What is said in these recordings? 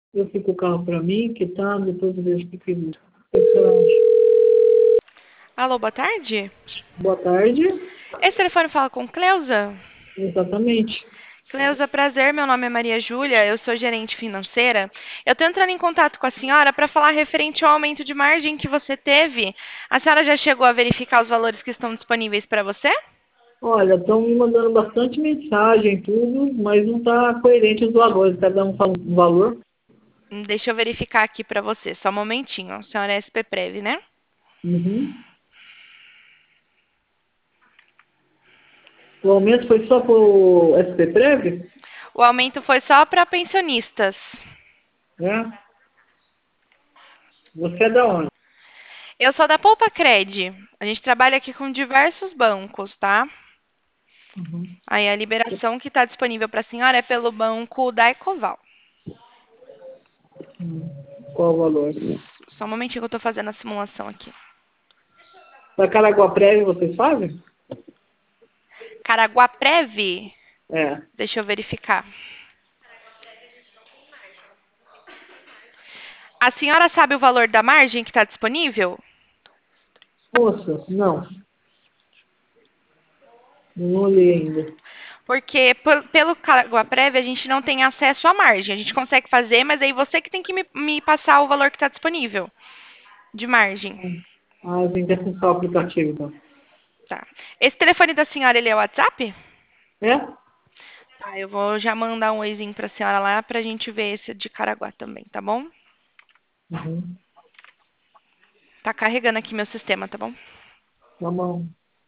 Eu fico o carro para mim, que tá, depois eu vejo o que você acha. Alô, boa tarde. Boa tarde. Esse telefone fala com Cleusa? Exatamente. Cleusa, prazer. Meu nome é Maria Júlia, eu sou gerente financeira. Eu estou entrando em contato com a senhora para falar referente ao aumento de margem que você teve. A senhora já chegou a verificar os valores que estão disponíveis para você? Olha, estão me mandando bastante mensagem, tudo, mas não está coerente os valores. Cada um fala um valor. Deixa eu verificar aqui para você, só um momentinho. A senhora é SP Prev, né? Uhum. O aumento foi só para o SP-Prev? O aumento foi só para pensionistas. Né? Você é da onde? Eu sou da Poupa Cred. A gente trabalha aqui com diversos bancos, tá? Uhum. Aí a liberação que está disponível para a senhora é pelo banco da Ecoval. Qual o valor? Só um momentinho que eu estou fazendo a simulação aqui. Da Caraguá-Prévio vocês fazem? Caraguá-Prev? É. Deixa eu verificar. A senhora sabe o valor da margem que está disponível? Moça, não. Não olhei ainda. Porque pelo Caraguá-Prev a gente não tem acesso à margem. A gente consegue fazer, mas aí você que tem que me passar o valor que está disponível de margem. Ah, eu tenho que acessar o aplicativo, então. Tá. Esse telefone da senhora, ele é o WhatsApp? É? Tá, eu vou já mandar um oizinho pra senhora lá pra gente ver esse de Caraguá também, tá bom? Uhum. Tá carregando aqui meu sistema, tá bom? Tá bom.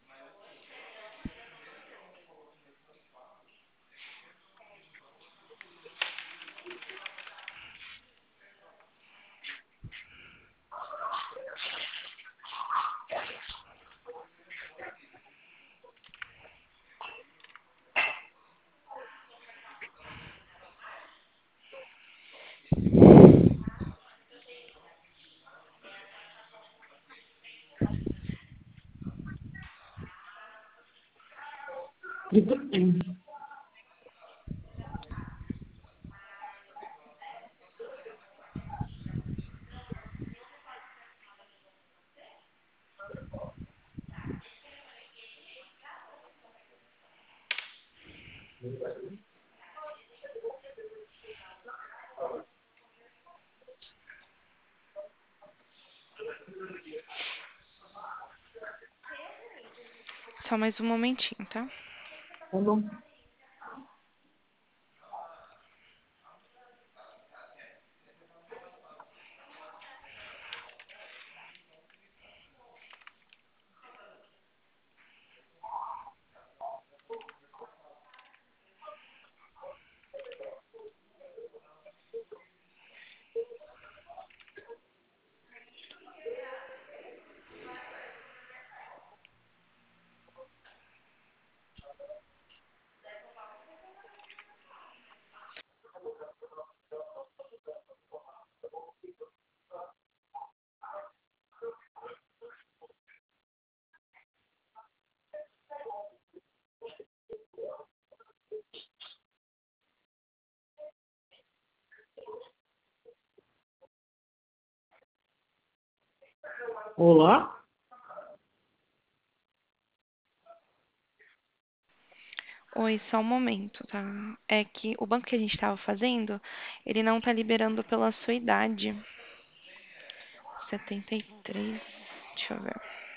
Só mais um momentinho, tá? Tá bom. Olá? Oi, só um momento, tá? É que o banco que a gente tava fazendo, ele não tá liberando pela sua idade. 73. Deixa eu ver.